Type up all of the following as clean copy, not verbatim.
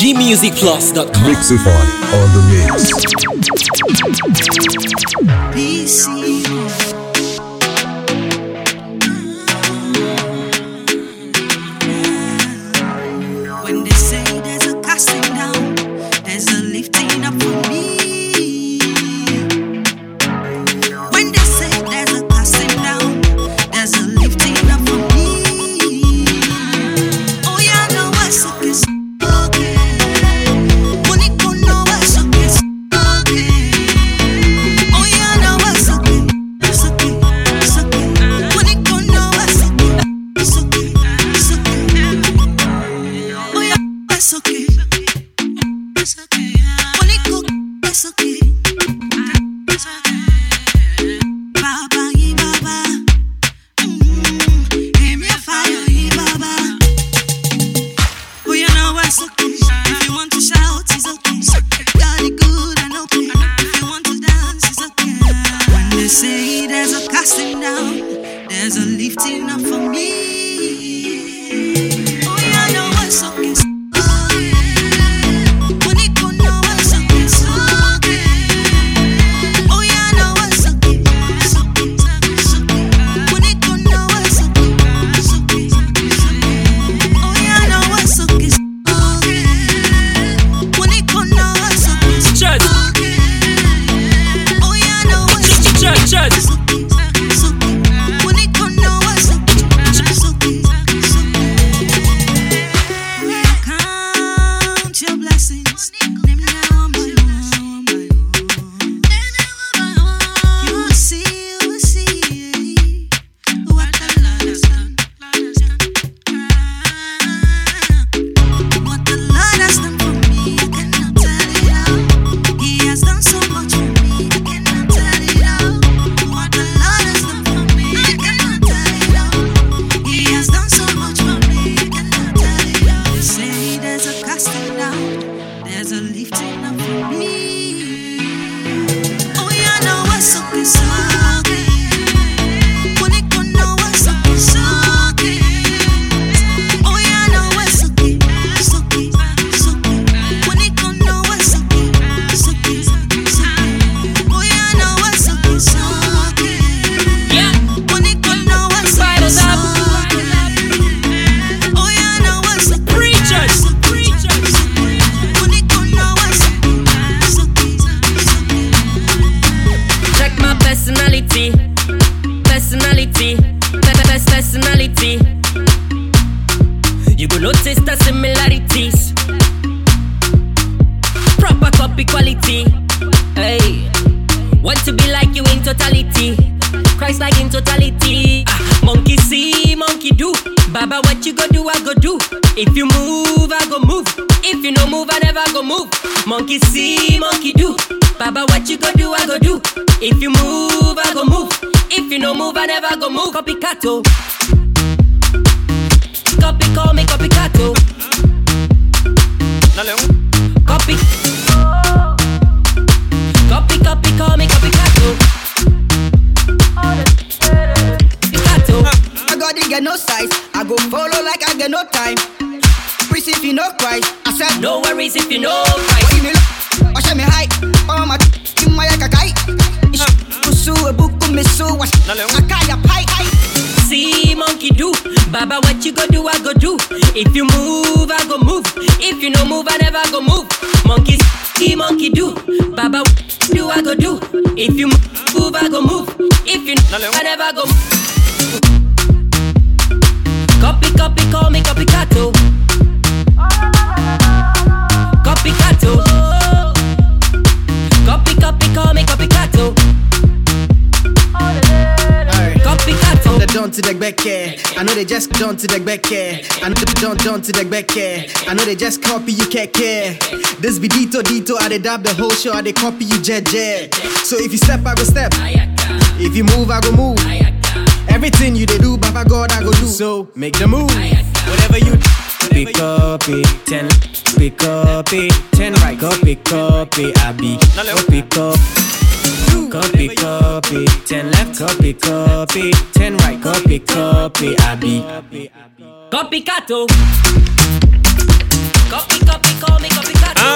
gmusicplus.com. Mixify on the mix. PC. When they say there's a casting down, there's a lifting up for me. When they say there's a casting down, there's a lifting up for me. Oh yeah, no, it's okay. Don't to the back care. I know don't to the back care. I know they just copy you can't care. This be Dito, I they dab the whole show, I they copy you jet. So if you step, I go step. If you move, I go move. Everything you they do, Baba God, I go do. So make the move. Whatever you pick up it, 10, pick up it, 10 right, copy, I be, pick up. Copy, 10 left, copy, 10 right, copy, I be. Copycato. call me copycat.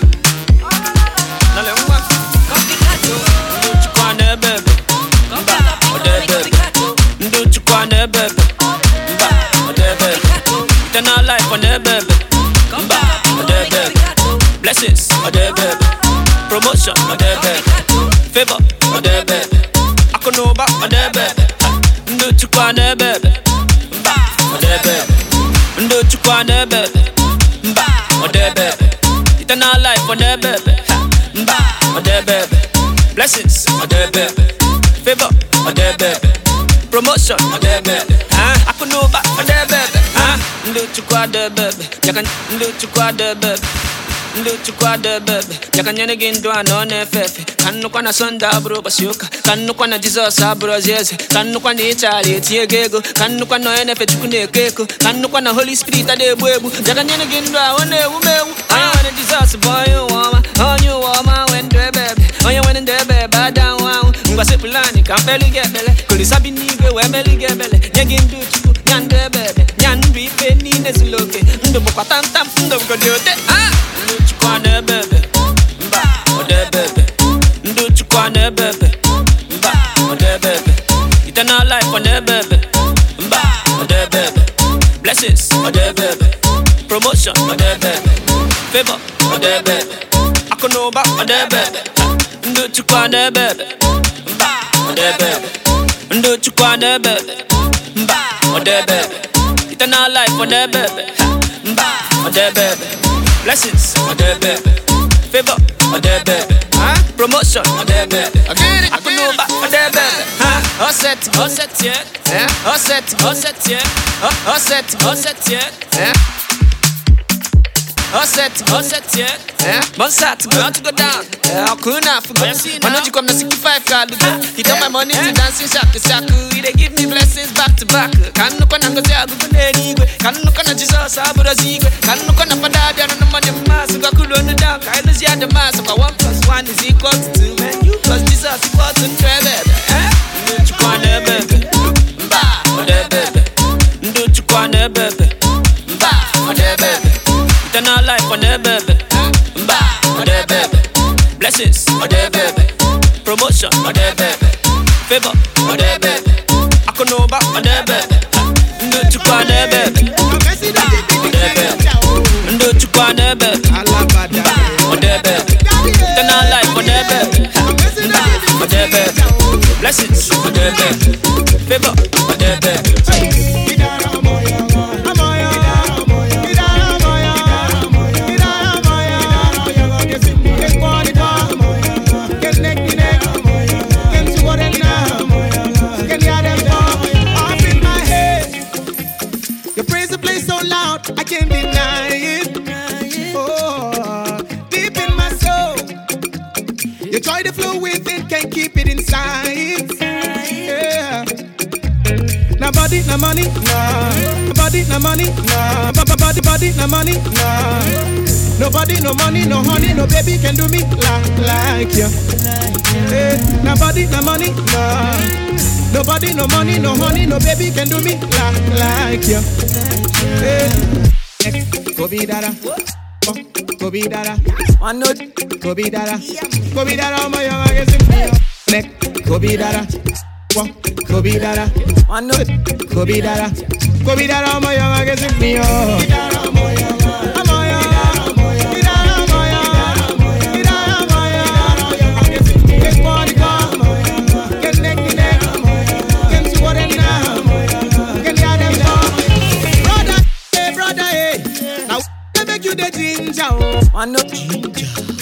Dale un guapo. Nduchu kwa ne bebe. Mba, ode bebe. Nduchu kwa ne bebe. Mba, ode bebe. Eternal life on the bebe. Mba, ode bebe. Blessings ode bebe. Promotion ode bebe. Favor ode bebe. Akonoba ode bebe. Nduchu kwa ne bebe. Mba, ode bebe. Nduchu kwa ne bebe. Mba, ode bebe. Eternal life on the bebe. Mba, ode bebe. Blessings ode bebe. Favor ode bebe. Promotion ode bebe. Akonoba ode bebe. Nduchu kwa de bebe. Nduchu kwa de bebe. Nduchu kwa de bebe. Yakanyene gindo anone fefe. Kanu kwa na sonda bro basyoka. Kanu kwa na Jesus abro zeze. Kanu kwa ni chali tiegego. Kanu kwa no enefe chukune keko. Kanu kwa na Holy Spirit ade bwebu. Yakanyene gindo aone umewu. Aya wane Jesus boy you wama. On you wama when de bebe. Oya when de bebe down wow. Ngwase pulani kampeli gebele. Kulisabi nigwe wemeli gebele. Nyegindu chuku nyande bebe. Nyandu ife nine ziloke. Ndobo kwa tam tam ndobo kodiote. Nduchu kwa ne bebe. Mba, ode bebe. Nduchu kwa ne bebe. Mba, ode bebe. Eternal life on the bebe. Mba, ode bebe. Blessings ode bebe. Promotion ode bebe. Favor ode bebe. Akonoba ode bebe. Nduchu kwa ne bebe. Mba, ode bebe. Nduchu kwa ne bebe. Mba, ode bebe. Eternal life on the bebe. Mba, ode bebe. Blessings ode bebe. Favor ode bebe. Promotion ode bebe. Akonoba ode bebe. All set, yeah. All set, yeah. All set, yeah. All set, yeah. One shot to go down. I couldn't have forgotten. Why don't you come to 65 card? He took my money to dancing shaku. They give me blessings back to back. Can't look on Angozi, I go to anyway. Can't look on Jesus, I brought a zigwe. Can't look on a father, and the money mass. I could run it down. I lose the mass. 1 + 1 is equal to 2. Man, you plus Jesus equal to 3. Nduchu kwa ne bebe. Mba, ode bebe. Nduchu kwa ne bebe. Mba, ode bebe. Eternal life on the bebe. Mba, ode bebe. Blessings ode bebe. Promotion ode bebe. Favor ode bebe. Akonoba ode bebe. Nduchu kwa ne bebe. Ode bebe. Nduchu kwa ne bebe. Ode bebe. Eternal life ode bebe. Ode bebe. Blessings ode bebe. Favor ode bebe. I can't deny it. Oh, deep in my soul, you try to flow with it, can't keep it inside. Yeah. No body, no money, no. Body, no money, no. Body, no money, no. Nobody, no money, no honey, no baby can do me like you. Hey, no body, no money, no. Nobody, no money, no honey, no baby can do me like you. Hey. Go be dada, go be dada. One note, go be dada, go be dada. Oh my young, I guess it's neck. Go be dada, go be dada. One note, go be dada, go be dada. Oh my young, I guess it's me. One up ginger.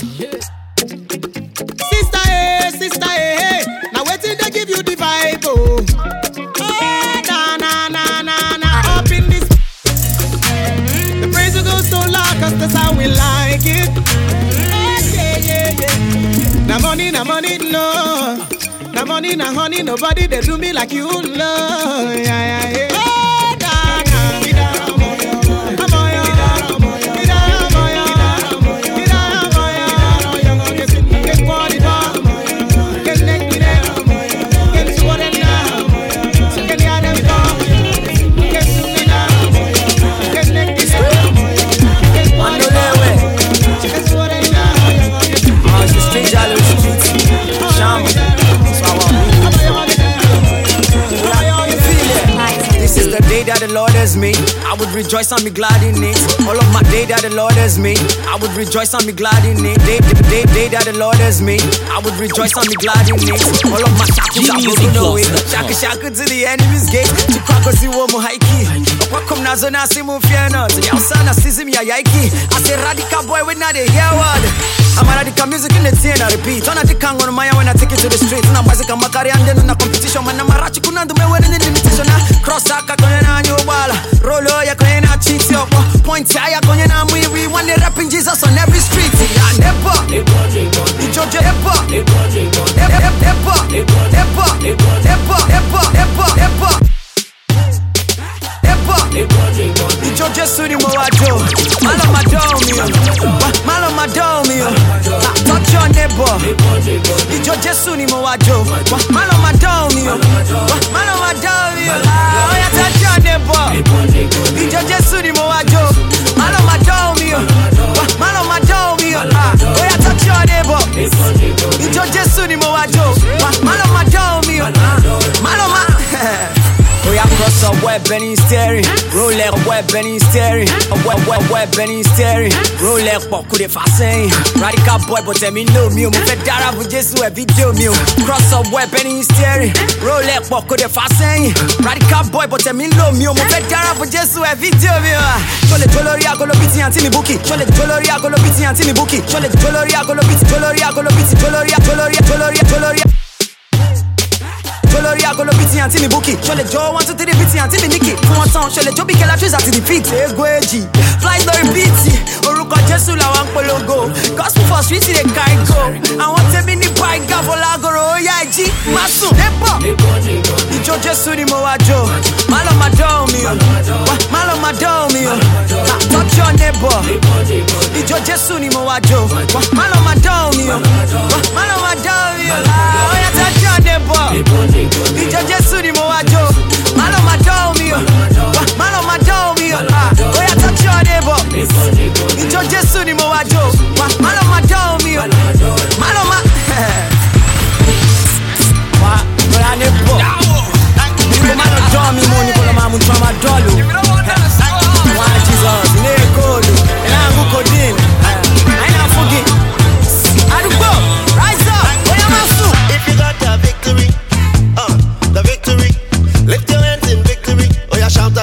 Sister, hey. Now wait till they give you the vibe, oh. Hey, na. Up in this. The praise will go so loud, cause that's how we like it. Yeah. Now money, no. Now money, now honey, nobody they do me like you, love. Yeah. One day that the Lord has made, I would rejoice and be glad in it. All of my day that the Lord has made, I would rejoice and be glad in it. Day that the Lord has made, I would rejoice and be glad in it. All of my shackles are broken away. Shaka to the enemy's gate. To crack us the woman hikey. Welcome Nazo Nasi Mufiana. The Yausana Sism Yaiki. I say radical boy with not a hear word. I'm a radical music in the teen, I repeat. On a decang on my when I take it to the streets. And I'm Isaac Makari and then in a competition. Man, I'm a Rachikuna, the way in the limitation. Cross Saka Koyana, you bala. Rolo, Yakoyana, cheats your point. I Koyana, we want the rapping Jesus on every street. Never. Georgia, Georgia Sudi Moajo, Malamadome, touch your neighbor. Georgia Sudi Moajo, Malamadome, touch your neighbor. Georgia Sudi Moajo, Malamadome, touch your neighbor. Georgia Sudi Moajo, Malamadome, we are cross a web and staring, roll like a web and staring, a web and staring, roll like what could if I say radical boy, but tell me no me, move dara with just a video me, cross a web and staring, roll like what could if I say radical boy, but tell me no me, move dara with just a video me. Chole joloria golo biti anti mi buki, chole joloria golo biti anti mi buki, chole joloria golo biti, joloria golo biti, joloria. Joloria golo biti anti mi buki. Chole jo want to the biti anti mi niki. One song chole jo bike la trees at the feet. Egweji flies no repeat. Oruko Jesu la wan polongo. Gospel for street they carry go. I want to be ni pai gavola goro yaji. Masu nepo. Ijo Jesu ni moajo. Malo madomi. Touch your neighbor. Ijo Jesu ni moajo. Malo madomi. Oya touch your neighbor. Ijo Jesu ni moajo. Malo madomi. Oya touch your neighbor. Ijo Jesu ni moajo. Malo madomi. Oya neighbor. Niko malo domi mo niko mamu chama dolo. One Jesus nekolo. Elangu kodin. Aina fugi. Adugo. Rise up. Oya masu. If you got the victory, lift your hands in victory. Oh, yeah, shout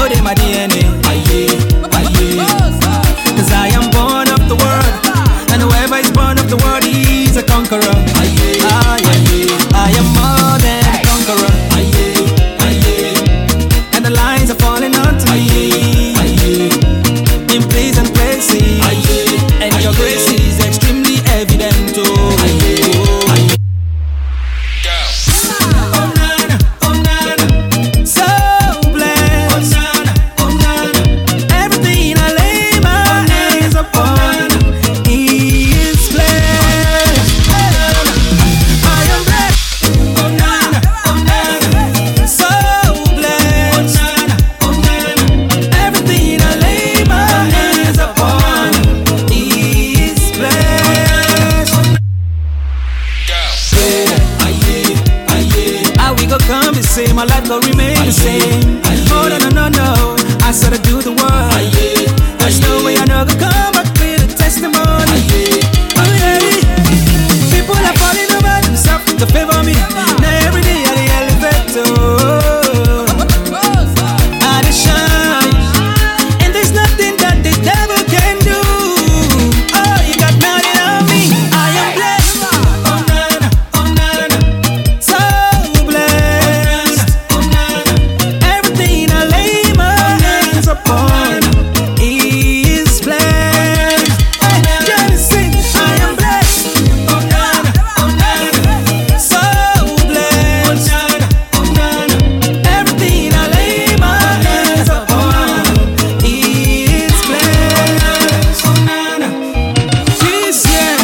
know they my DNA. Cause I am born of the world, and whoever is born of the world, he's a conqueror. I am more than a conqueror. And the lines are falling onto me in pleasant places, and your grace is extremely evident. My life gon' remain the same. Oh no, I said I do the work. There's no way I never come back with a testimony. People are falling over themselves to favor me. Now every day I the elevator, I dey shine, and there's nothing that the devil can do. Oh, you got nothing on me. I am blessed. Oh na, so blessed. Everything I lay my hands upon is blessed. Just sing, I am blessed. So blessed. Everything I lay my hands upon is blessed. This year,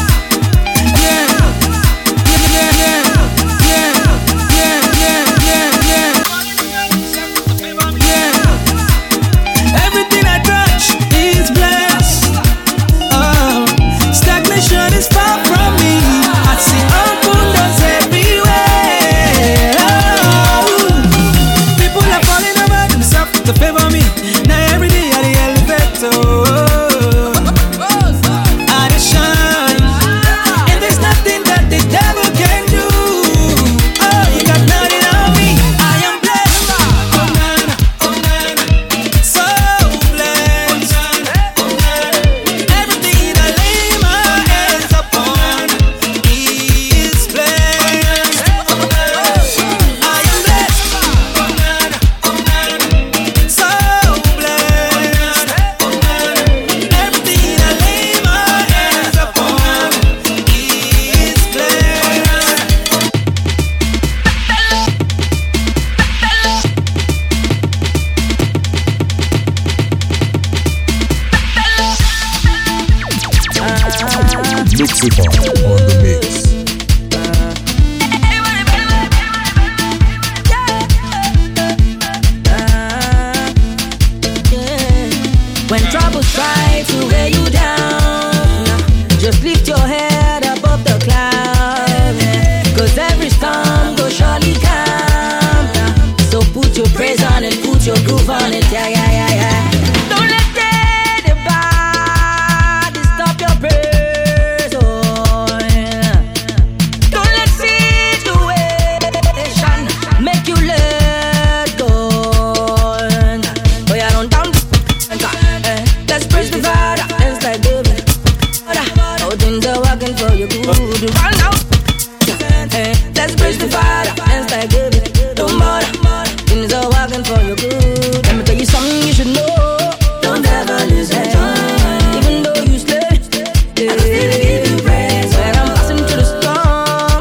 everything I touch is blessed. Oh, stagnation is far from me. I see open doors everywhere. Oh, people are falling over themselves to favor me. Now every day I the elevator, I dey shine, and there's nothing that the devil can do. Oh, you got nothing on me. I am blessed. So blessed. Everything I lay my hands upon is blessed. I am blessed. So blessed. Everything I lay my hands upon is blessed. Lucifer on the mix. When troubles try to weigh you down, just lift your head above the clouds. Cause every storm will surely come. So put your praise on it, put your groove on it, yeah. Don't let anybody stop your praise, oh, yeah. Don't let situation make you let go. Oh yeah, don't down. Let's praise the Father and start giving. Oh, things are working for your good. Run now. Let's praise the Father and start giving. Don't bother. Things are working for your good. Let me tell you something you should know. Don't ever lose that joy. Even though you slay, I still give you praise. When I'm passing through the storm,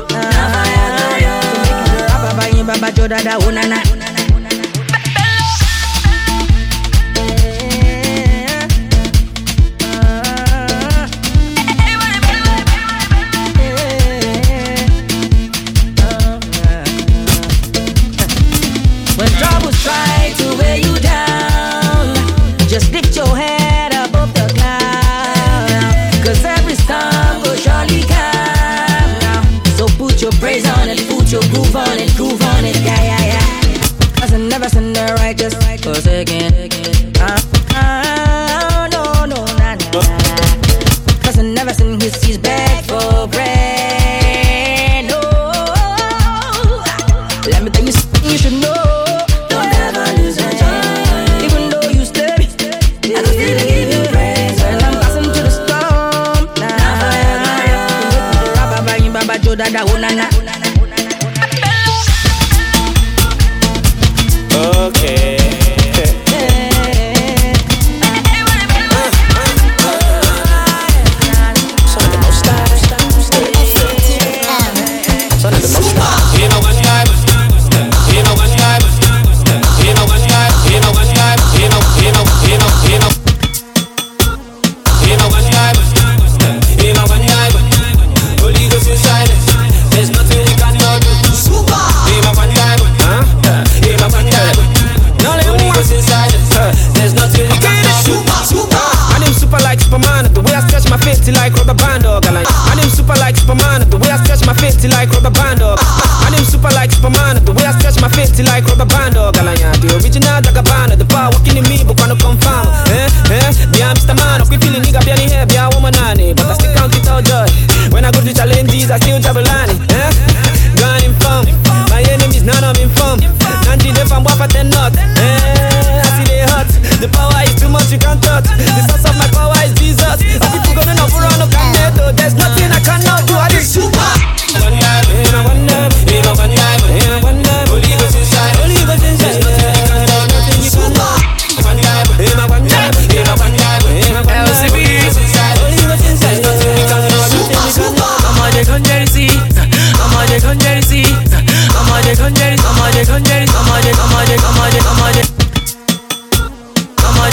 Baba Jodada, oh na na. When troubles try to weigh you down, just lift your head above the clouds. Cause every storm will surely come now. So put your praise on it, put your groove on it, yeah. I've never seen the righteous forsaken. No, nah. Cause I've never seen his seeds beg for bread. No, let me tell you something you should know. Don't ever lose your joy.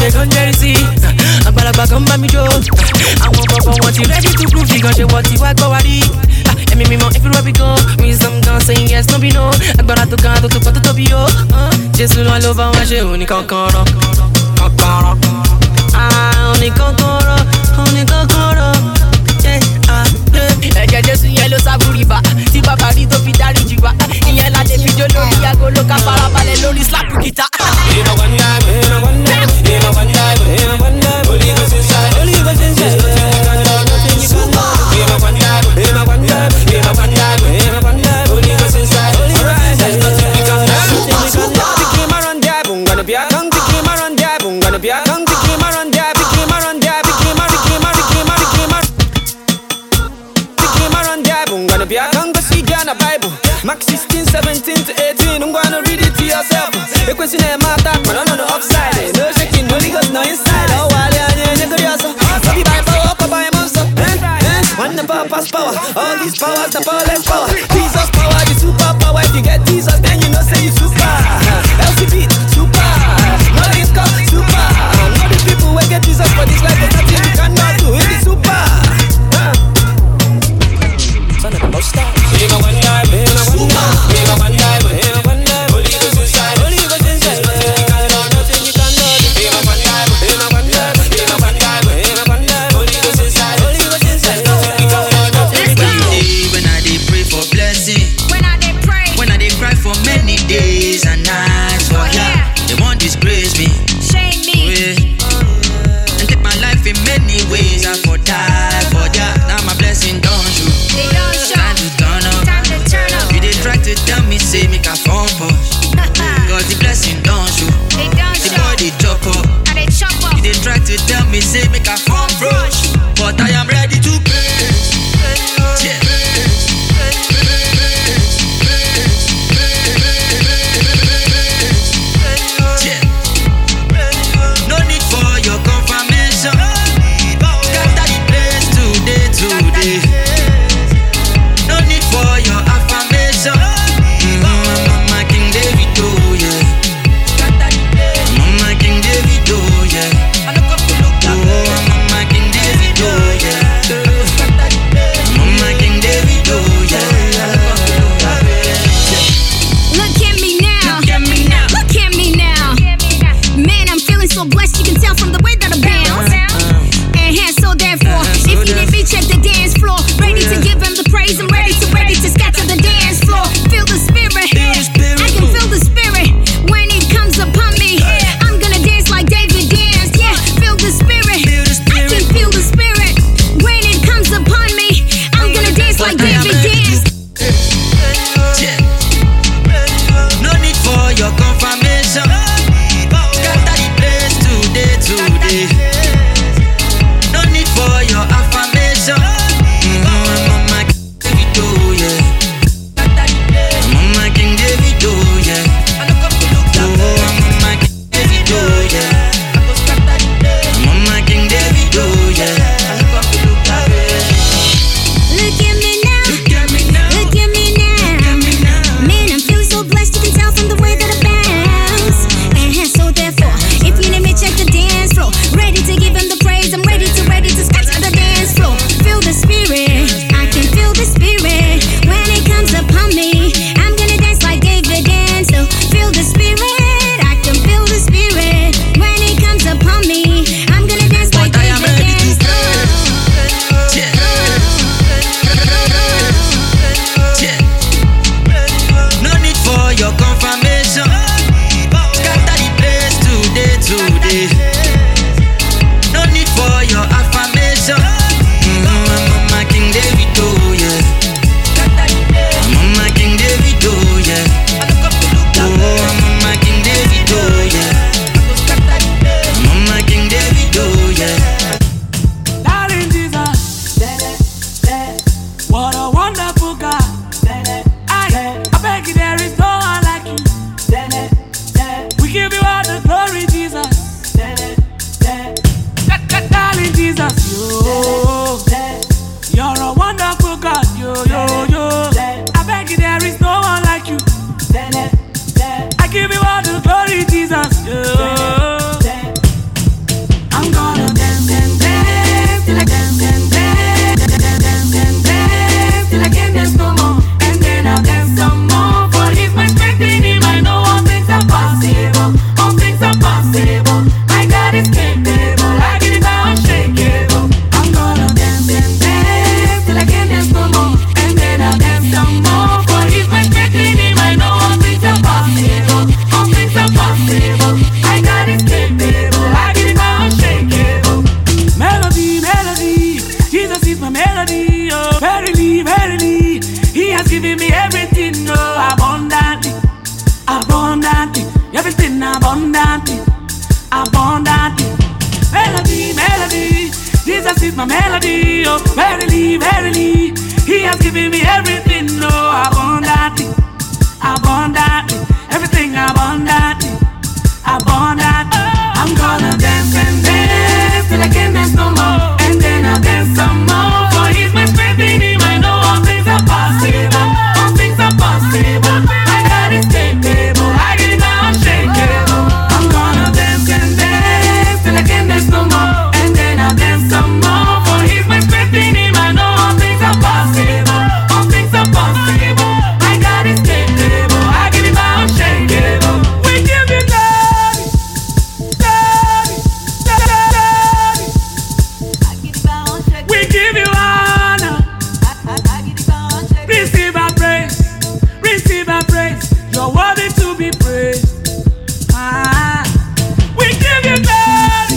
they gon' jealousy. Agbalagba come by me Joe. I want papa want you ready to prove because you want you I go worry. Emi mi mo everywhere we go. Wisdom gon' saying yes no be no. Agbára tó kan tó tó pọ̀ tó tóbi yo. Jésù ló ló bá wá ṣe òní kọ́kọ́rọ́. Kọ́kọ́rọ́. Òní kọ́kọ́rọ́. Òní kọ́kọ́rọ́. Ẹ̀jẹ̀ Jésù yẹn ló sábúrì bá. Tí bàbá rí tó fi dárí jì wá. Ìyẹn la lè fi jó lórí aago ló ká farabalẹ̀ lórí slap guitar. Max 16, 17 to 18, I'm gonna read it to yourself. The question is my attack, man, on the upside. No shaking, no legal, no inside. Oh, while you're good, you're so. So be by power, up by monster. One the power, pass power. All these powers, the powerless power. Jesus power, the super power. If you get Jesus, then you know, say you super. LCB, super. Nothing's called super. All the people will get Jesus for this life, but nothing you cannot do. It is super. Son of the most stars. Say make a phone push. Cause the blessing don't show. The body chop up. You dey try to tell me say make a phone rush. But I am ready to praise. Yeah. Yeah. No need for your confirmation. Scatter the place today. No need for your affirmation. Mama King David, oh yeah. Mama King David, oh yeah. Oh, Mama King David, oh yeah. Mama King David, oh yeah. Look at me now. Look at me now. Look at me now. Man, I'm feeling so blessed. You can tell from the way that I bounce. And so therefore, if you didn't be, check the dance floor. Ready to give him the praise. I'm ready to scatter the dance floor. Feel the spirit. I can feel the spirit when it comes upon me. I'm gonna dance like David danced. Yeah, feel the spirit. I can feel the spirit when it comes upon me. I'm gonna dance like David danced. Yeah. No need for your confirmation. Scatter the place today. Jesus is my melody, oh, verily, verily. He has given me everything, oh, abundantly, abundantly, everything abundantly, abundantly. I'm gonna dance and dance till I can't dance no more, and then I'll dance some more. For He's my strength in Him, I know all things are possible, all things are possible. My God is capable, I get it unshakable. I'm gonna dance and dance till I can't dance no more, and then I'll dance some more. For He's my strength in Him, I know all things are possible, all things are possible. My God is capable, I get it unshakable. We give you glory, glory, glory. We give you honor. Receive our praise, receive our praise. You're worthy to be praised. We give you glory.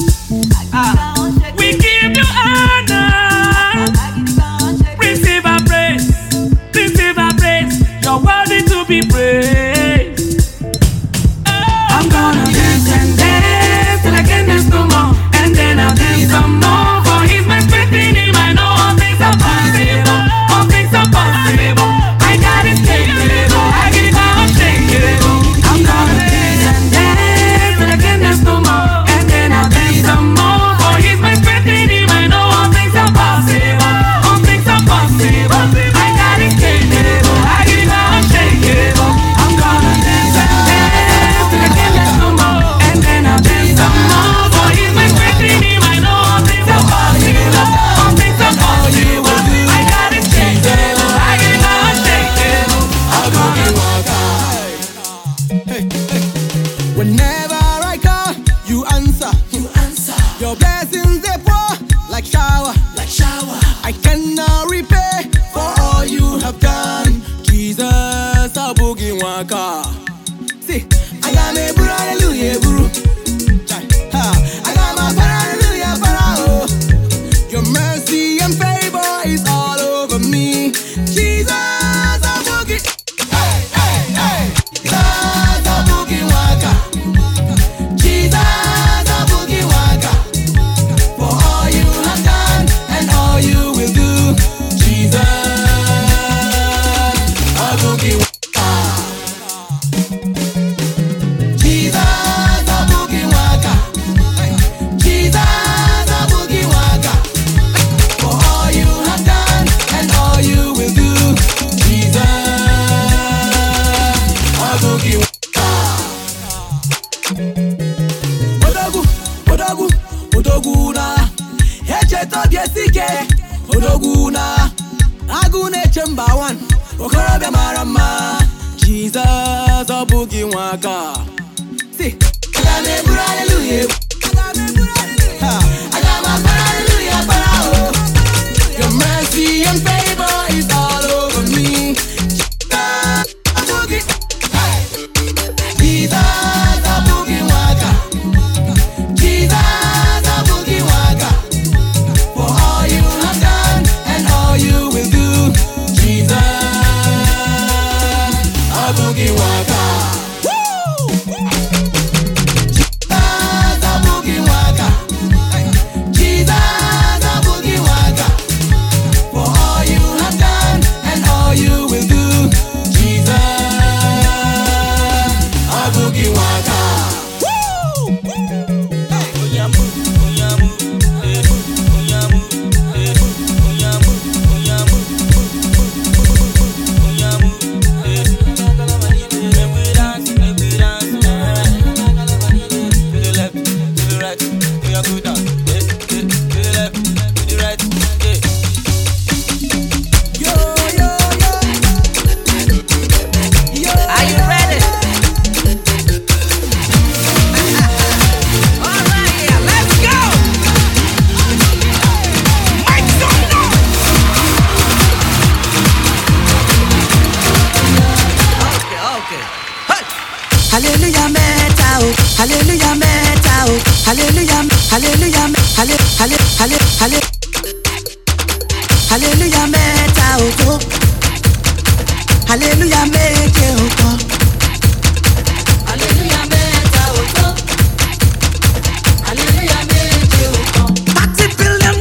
We give you honor. Receive our praise, receive our praise. You're worthy to be praised. I'm gonna dance and dance till I can't dance no more, and then I'll dance some more. For He's my strength in Him, I know all things are possible, all things are possible. My God is capable, I get it unshakable. I'm gonna dance and dance till I can't dance no more, and then I'll dance some more. For He's my strength in Him, I know all things are possible, all things are possible. My God is capable, I get it unshakable. I'm gonna dance and dance till I can't dance no more, and then I'll dance some more. For He's my strength in Him, I know all things are possible, all things are possible. My God is capable, I get it unshakable. I'm gonna Whenever I call, you answer. Your blessings they pour like shower. I cannot repay for all you have done. Jesus, a boogie waka. See, I got me buru, hallelujah, buru. I got my hallelujah, parao. Your mercy and favor is all over me. Jesus, a boogie. Hey, hey, hey. Jesus, a boogie waka. Jesus, a boogie waka. For all you have done and all you will do. Jesus, a boogie waka. Jesus, a boogie waka. Jesus, a boogie waka. For all you have done and all you will do. Jesus, a boogie waka. Odogu, odogu, odoguna. Eche to biesike, odoguna. Agune chemba one, okorobia marama. Jesus, a boogie waka. See, I got me buru, hallelujah. I got my hallelujah, parao. Your mercy and favor is all over me. Jesus, a boogie. Jesus, a boogie waka. Jesus, a boogie waka. For all you have done and all you will do. Jesus, a boogie waka. Jesus, a boogie waka. Jesus, a boogie waka. For all you have done and all you will do. Jesus, a boogie waka. Are you ready? Hallelujah, meta, oh. Hallelujah, meta, oh. Hallelujah, hallelujah, hallelujah, hallelujah, meta, oh. Hallelujah, make it, oh. Hallelujah, meta, oh. Hallelujah, make it, oh. 30 billion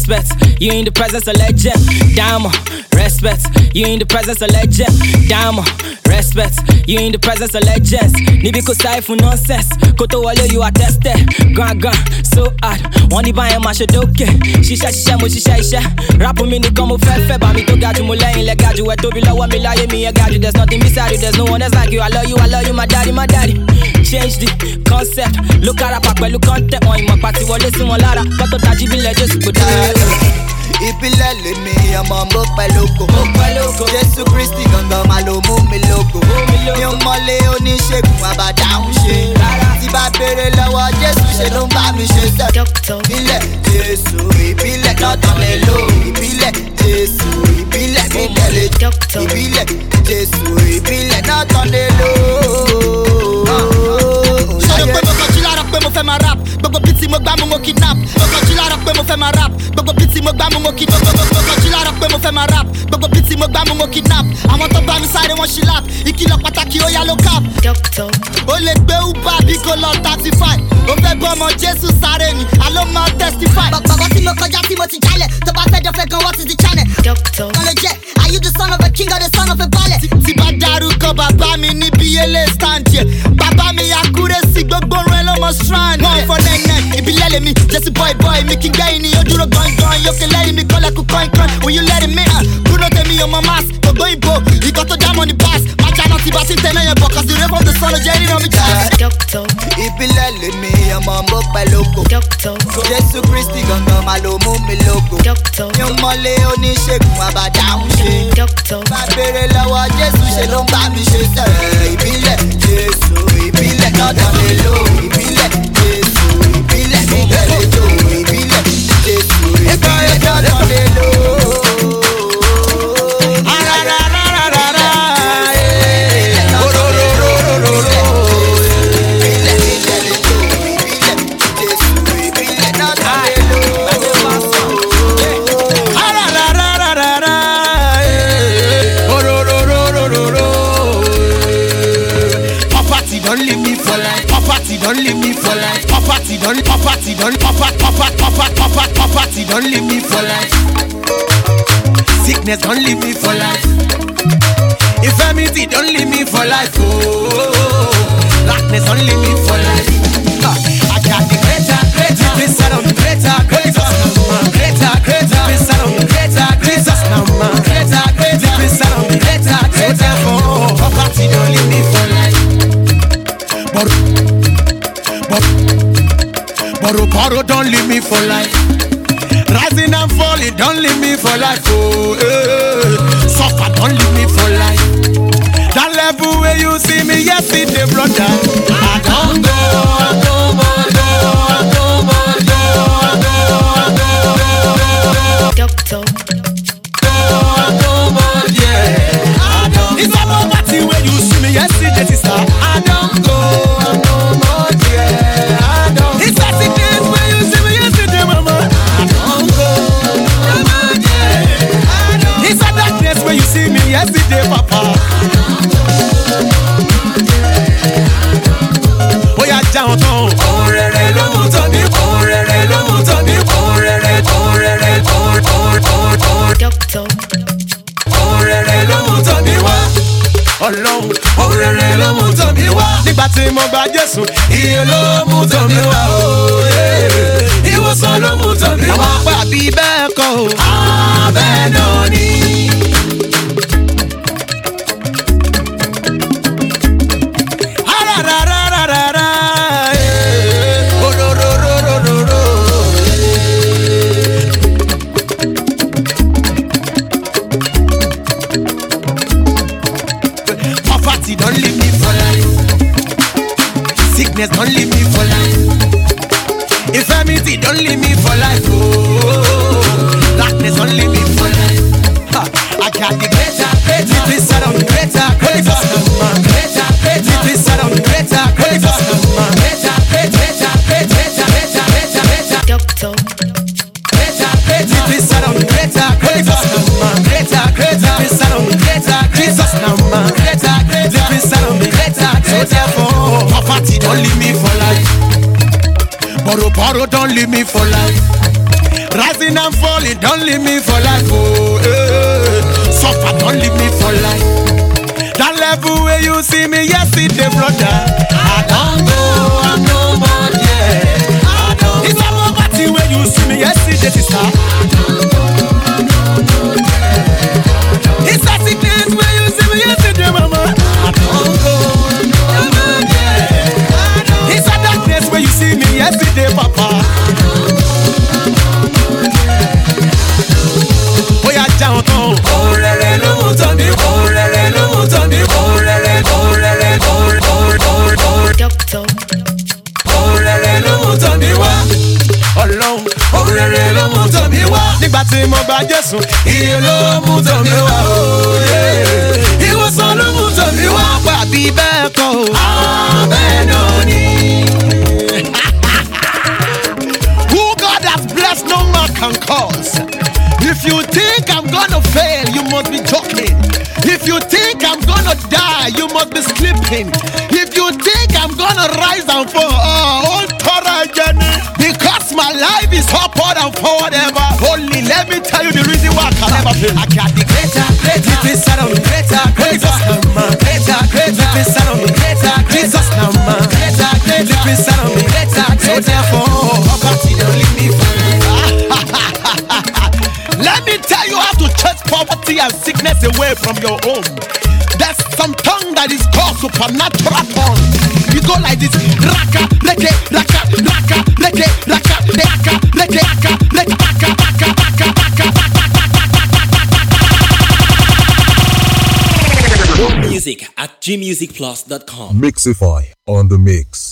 respect. You in the presence of legend. Diamond, respect. You in the presence of legend. Diamond, respect. You in the presence of legends. Nibi ko style for nonsense. Koto wale you are tested. Grand, so hard. One di buy ma shodoke. Shisha mo shisha. Rap me ni come fe. Ba mi to gaju mo lẹ́yìn le gaju. We to be low me láyé mi e gaju. There's nothing beside you. There's no one else like you. I love you, my daddy. Change the concept. Look at rap pẹ̀lú content. Wọ́n ìmọ̀ pàtí wọlé sí wọn lára. Kọ́tò tají bílẹ̀ Jésù kò dára. Ìpìlẹ̀ lèmi ọmọ mo pẹ̀lú oko. Jésù Kristi gangan máa ló mú mi lógo. Mi ò mọ̀lé oníṣègùn àbàdáhùn ṣe. Tí bá béèrè lọ́wọ́ Jésù ṣe ló ń bá mi ṣe sẹ́. Ìbílẹ̀ Jésù ìbílẹ̀ lọ́tọ̀ lè lò. Ìbílẹ̀ Jésù ìbílẹ̀ nílẹ̀ lè jọ. Ìbílẹ̀ Jésù ìbílẹ̀ lọ́tọ̀ lè lò. Ṣé pé mo kọjú lára pé mo fẹ́ máa rap? Gbogbo bíi tí mo gbá mo kidnap. Mo kọjú lára pé mo fẹ́ máa rap. Gbogbo bíi tí mo gbá mo kidnap. Mo kọjú lára pé mo fẹ́ máa rap. Gbogbo bíi tí mo gbá mo kidnap. Àwọn tó bá mi sáré wọn ṣí lap. Ìkìlọ̀ pàtàkì ó yá ló cap. Ó lè gbé Uber bí kò lọ 35. Ó fẹ́ gbọ́ ọmọ Jésù sáré ni. Àló máa testify. Bàbá tí mo kọjá tí mo ti jálẹ̀. Tó bá fẹ́ jọ fẹ́ gan, what is the channel? Kan ló jẹ́, are you the son of a king or the son of a ballet? Tí bá dárúkọ bàbá mi ní BLA stand here. Bàbá mi accuracy gbogbo rẹ̀ ló mọ strand. One for neck, ìbílẹ̀ lèmi, Jésù boy, mi kì í gbẹ́yìn ni ó dúró gangan. Yókè lẹ́yìn mi kọ́lẹ̀ kú coin. Will you let me in? Kúrò tèmi ọmọ mass, gbogbo ìbò. Ìkọ́ tó já mọ́ ní pass. Má jáná tí bá ti tẹ̀lé yẹn bọ̀, cause the rain from the sun ló jẹ́ ríran mi jẹ́. Ìbílẹ̀ lèmi ọmọ mo pẹ̀lú oko. Jésù Kristi gangan máa ló mú mi lógo. Mi ò mọ̀lé oníṣègùn àbàdáhùn ṣe. Bá béèrè lọ́wọ́ Jésù ṣe ló ń bá mi ṣe sẹ́rẹ̀. Ìbílẹ̀ Jésù ìbílẹ̀ lọ́dọ̀ mi lò. Ìbílẹ̀ Jésù ìbílẹ̀ nílẹ̀ lè jò. Ìbílẹ̀ Jésù ìbílẹ̀ lọ́dọ̀ mi lò. Poverty don't leave me for life. Sickness don't leave me for life. Infirmity don't leave me for life. Oh, darkness don't leave me for life. I got the greater, inside of me, greater, inside of me, Jesus now, man, greater, inside of me, greater. Oh, poverty don't leave me for life. Borrow don't leave me for life. Rising and falling don't leave me for life. Oh, suffer don't leave me for life. That level where you see me yesterday, brother. I don't go. Yeah. It's about party where you see me yesterday, sister. I don't go. Where you see me yesterday, Papa. Oh yeah, down. Orere lo mu to mi, orere lo mu to mi, orere lo mu to mi wá. Ọlọ́run, orere lo mu to mi wá. Nígbà tí mo gba Jésù, iye ló mú to mi wá. Ìwòsàn ló mú to mi wá. Àwọn apá bí bẹ́ẹ̀ kọ́ o. Bẹ́ẹ̀ náà ni. Poverty don't leave me for life. Sickness don't leave me for life. Infirmity don't leave me for life. Oh, darkness don't leave me for life. I got the greater, inside of me, greater, inside of me, greater, inside of me, greater, inside of me, greater, inside of me, greater, Jesus now, man, greater, inside of me, greater. Therefore, poverty don't leave me for life. Borrow don't leave me for life. Rising and falling, don't leave me for life. Oh, suffer, don't leave me for life. That level where you see me yesterday, brother. I don't go, I'm no more there. It's a poverty where you see me yesterday, sister. It's a sickness where you see me yesterday, mama. I don't go, I'm not there. It's a darkness where you see me yesterday, papa. Oya jẹun tán. Orere ló mú tán mi. Orere ló mú tán mi. Orere ló mú tán mi wá. Ọlọ́run orere ló mú tán mi wá. Nígbà tí mo gba Jésù, iye ló mú tán mi wá. Ìwòsàn ló mú tán mi wá. Pàbí bẹ́ẹ̀ kọ́ o. Àbẹ́ náà ni. Who God has blessed, no man can curse. If you think I'm gonna fail, you must be joking. If you think I'm gonna die, you must be sleeping. If you think I'm gonna rise and fall, because my life is upward and forward ever. Only let me tell you the reason why I can never fail. I got the greater, deep inside of me, greater, deep inside of me, Jesus now, man, deep inside of me, so therefore, poverty don't leave me forever. Let me tell you how to chase poverty and sickness away from your home. There's some tongue that is called supernatural tongue. You go like this: raka, reke, raka, raka, reke, raka, raka, reke, raka, reke, raka, raka, raka, raka. More music at gmusicplus.com. Mixify on the mix.